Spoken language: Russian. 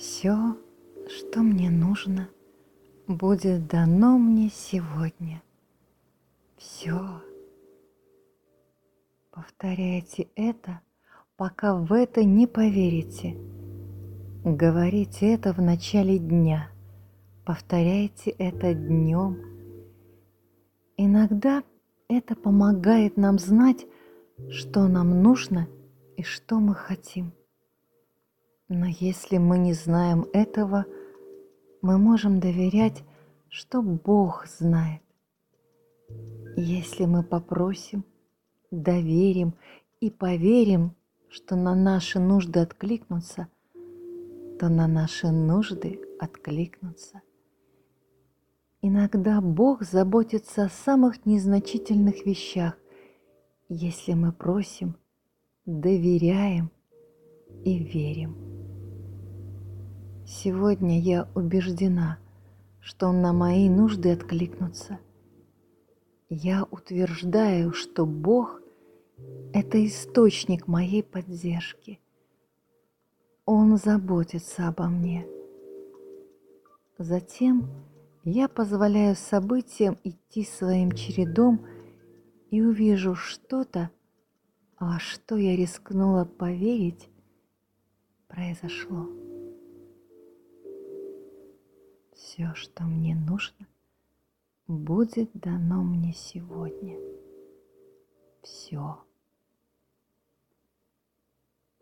Все, что мне нужно, будет дано мне сегодня. Все. Повторяйте это, пока в это не поверите. Говорите это в начале дня. Повторяйте это днем. Иногда это помогает нам знать, что нам нужно и что мы хотим. Но если мы не знаем этого, мы можем доверять, что Бог знает. Если мы попросим, доверим и поверим, что на наши нужды откликнутся, то на наши нужды откликнутся. Иногда Бог заботится о самых незначительных вещах, если мы просим, доверяем и верим. Сегодня я убеждена, что на мои нужды откликнутся. Я утверждаю, что Бог – это источник моей поддержки. Он заботится обо мне. Затем я позволяю событиям идти своим чередом и увижу что-то, во что я рискнула поверить, произошло. Все, что мне нужно, будет дано мне сегодня. Все.